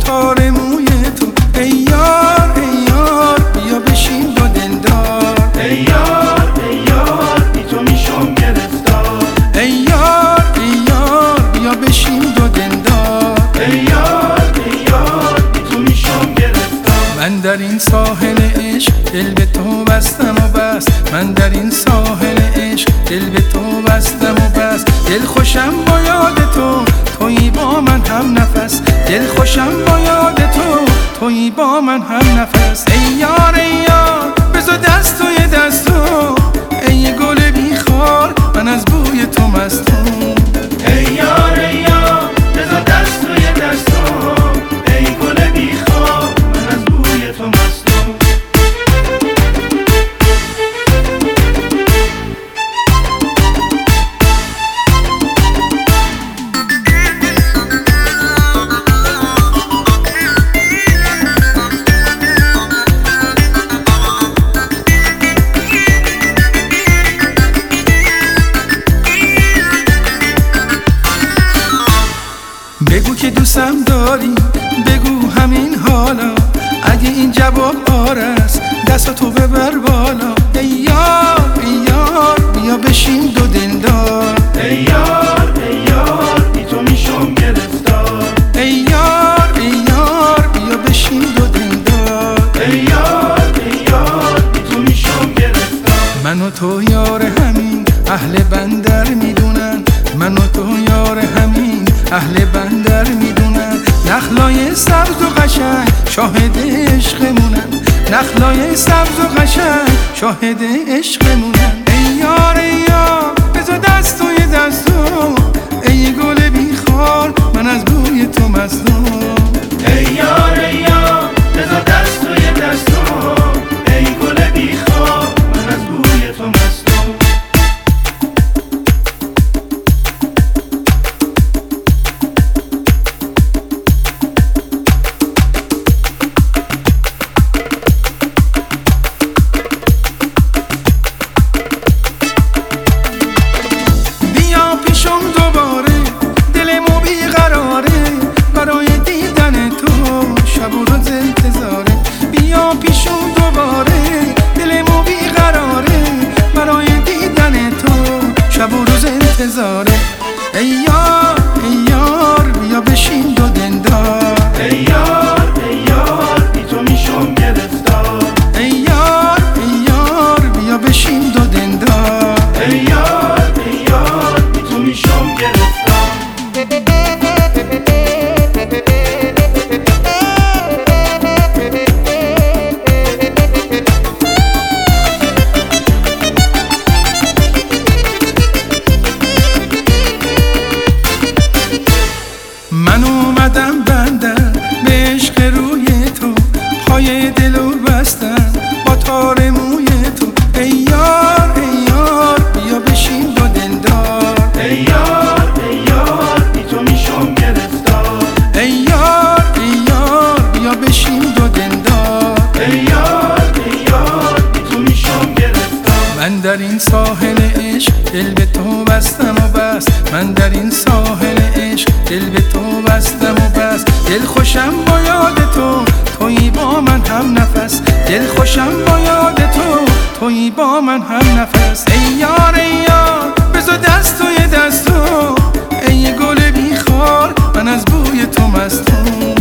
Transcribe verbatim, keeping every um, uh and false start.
تار موی تو. ای یار ای یار بیا بشین با دلدار. ای یار ای یار بی تو میشم گرفتار. ای یار ای یار بیا بشین با دلدار. ای یار ای یار بی تو میشم گرفتار. من در این ساحل عشق دل به تو بستم و بس. من در این ساحل عشق دل به تو بستم و بس. دل خوشم با یاد تو، تویی با من هم نفس. دل خوشم با یاد تو، تویی با من هم نفس. ای یار ای یار بذار دست توی دست تو. ای گل بیخار من از بوی تو مستم. ای یار ای یار بذار دست توی دست تو. ای گل بیخواب من از بوی تو مستم. بگو که دوستم داری، بگو همین حالا. اگه این جواب آره است دستاتو ببر بالا. ای یار ای یار بیا بشین دو دلدار. ای یار ای یار بی تو میشم گرفتار. ای یار ای یار بیا بشین دو دلدار. ای یار ای یار بی تو میشم گرفتار. من و تو یار همین اهل بندر میدونن. من و تو یار همین اهل بندر میدونن. نخلای سبز و قشنگ شاهد عشقمونن. نخلای سبز و قشنگ شاهد عشقمونن. ای یار ای یار بذار دست توی دست تو. ای گل بیخار من از بوی تو مستم. ای یار ای یار بذار دست توی دست تو. ای گل بیخواب من از بوی تو مستم. دوباره دلمو بیقراره برای دیدن تو. شب و روز انتظاره. بیا پیشم دوباره دلمو بیقراره برای دیدن تو. شب و روز انتظاره. ای یار ای یار بیا بشین دو دلدار. ای یار ای یار بی تو میشم گرفتار. ای یار ای یار بیا بشین دو دلدار. ای یار ای یار بی تو میشم گرفتار. من اومدم بندم به عشق روی تو. پای دلو بستم با تار موی تو. ای یار ای یار بیا بشین با دلدار. ای یار ای یار بی تو میشم گرفتار. ای یار ای یار بیا بشین با دلدار. ای یار ای یار بی تو میشم گرفتار. من در این ساحل عشق دل به تو بستم و بس. من در این ساحل عشق دل به تو بستم و بس. دل خوشم با یاد تو، تویی با من هم نفس. دل خوشم با یاد تو، تویی با من هم نفس. ای یار ای یار بذار دست توی دست تو. ای گل بیخار من از بوی تو مستم.